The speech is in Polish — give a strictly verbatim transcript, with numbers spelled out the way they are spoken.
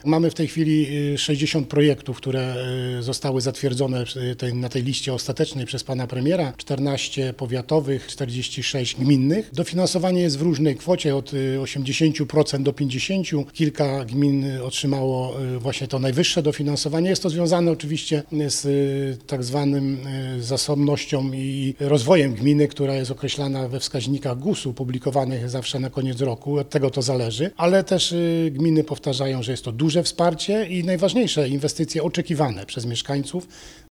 Mamy w tej chwili sześćdziesiąt projektów, które zostały zatwierdzone na tej liście ostatecznej przez pana premiera, czternaście powiatowych, czterdzieści sześć gminnych. Dofinansowanie jest w różnej kwocie, od osiemdziesięciu procent do pięćdziesięciu procent. Kilka gmin otrzymało właśnie to najwyższe dofinansowanie. Jest to związane oczywiście z tak zwanym zasobnością i rozwojem gminy, która jest określana we wskaźnikach gusu publikowanych zawsze na koniec roku. Od tego to zależy, ale też gminy powtarzają, że jest to duże wsparcie i najważniejsze inwestycje oczekiwane przez mieszkańców.